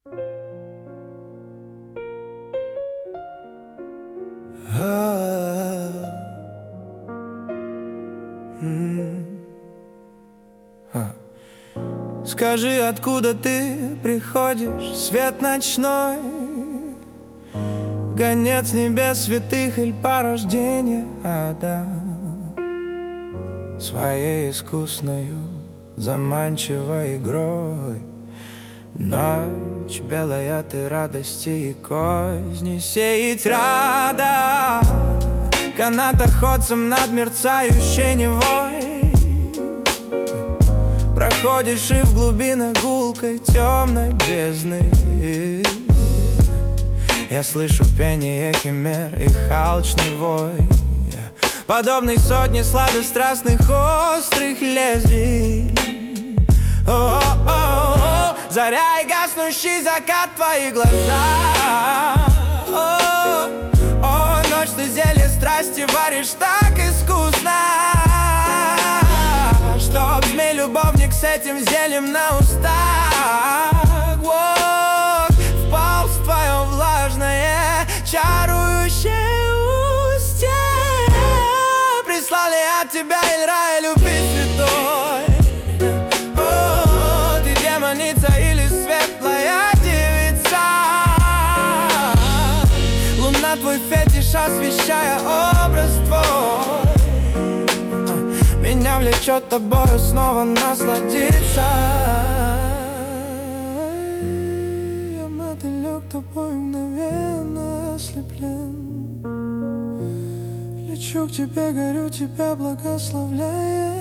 Скажи, откуда ты приходишь, свет ночной, гонец небес святых или порождение ада? Своей искусною заманчивой игрой ночь белая, ты радости и козни сеять рада. Канатоходцем над мерцающей Невой проходишь и в глубинах гулкой темной бездны. Я слышу пение химер и алчный вой, подобный сотне сладострастных острых лезвий. О-о-о-о, заря и гаснущий закат в твоих глазах. О, ночь, ты зелье страсти варишь так искусно, чтоб змей-любовник с этим зельем на устах впал в твое влажное, чарующее устье. Прислали от тебя Эль-Ра, любви святой. О, ты демоница или светлая девица, луна твой фетиш, освещая образ твой. Меня влечет тобою снова насладиться. Я мотылек тобой мгновенно ослеплен. Лечу к тебе, горю тебя, благословляя.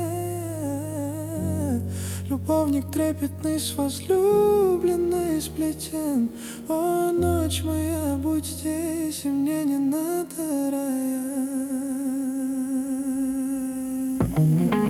Любовник трепетный с возлюбленной сплетен. О, ночь моя, будь здесь, и мне не надо рая.